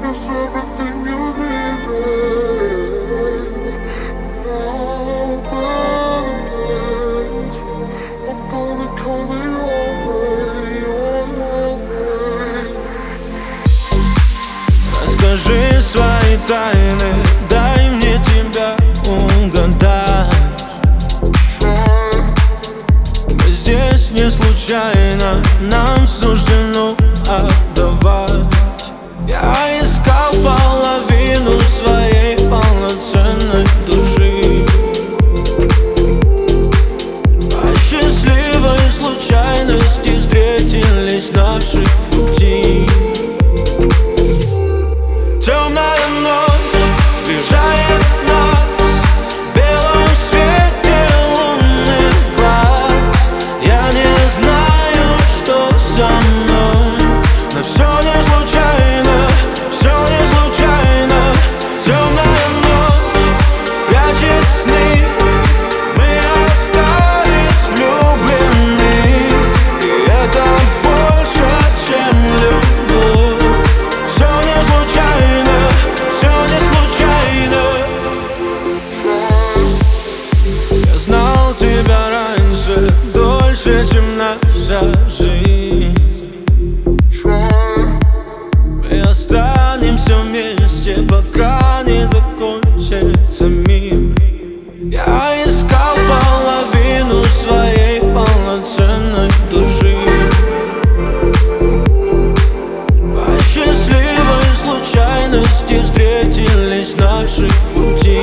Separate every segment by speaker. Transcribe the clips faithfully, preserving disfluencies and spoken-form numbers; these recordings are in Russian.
Speaker 1: It's everything you needed. Now perfect. I'm gonna call it over, over.
Speaker 2: Расскажи свои тайны, дай мне тебя угадать. Мы здесь не случайно, нам суждено отдавать. Я искал половину своей полноценной души. По счастливой случайности встретились наши пути. Темная ночь сближает нас в белом свете лунных глаз. Я не знаю, что со мной, но все не случайно, все не случайно. Темная ночь прячет сны, мы остались влюблены, и это больше, чем любовь. Все не случайно, все не случайно. Я знал тебя раньше, дольше, чем наша жизнь. Мы останемся вместе, пока не закончится мир. Я искал половину своей полноценной души. По счастливой случайности встретились наши пути.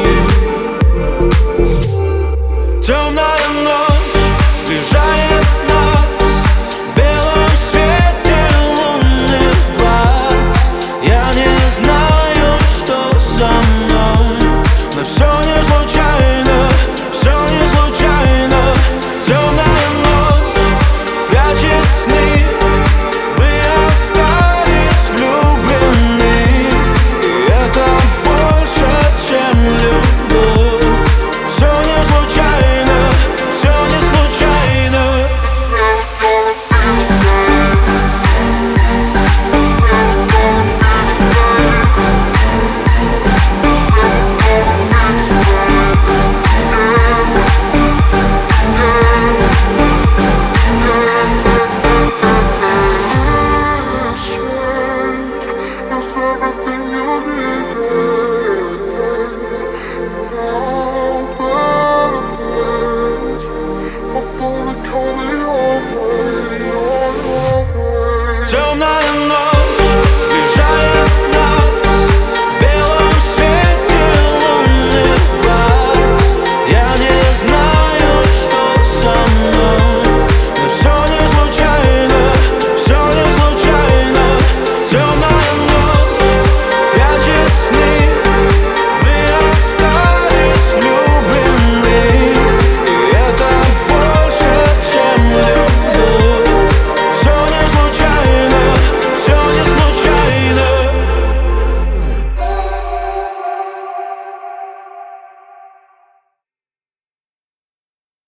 Speaker 2: Темная ночь сближает нас в белом свете лунных глаз. Я не знаю, что со мной, но все не случайно, все не случайно. Темная ночь прячет сны, мы остались влюблены, и это больше, чем любовь. Все не случайно, все не случайно.
Speaker 1: It's never gonna be the same. It's never gonna be the same. It's never gonna be the same. It's everything you needed. Now perfect. I'm gonna call it over, over.
Speaker 2: Темная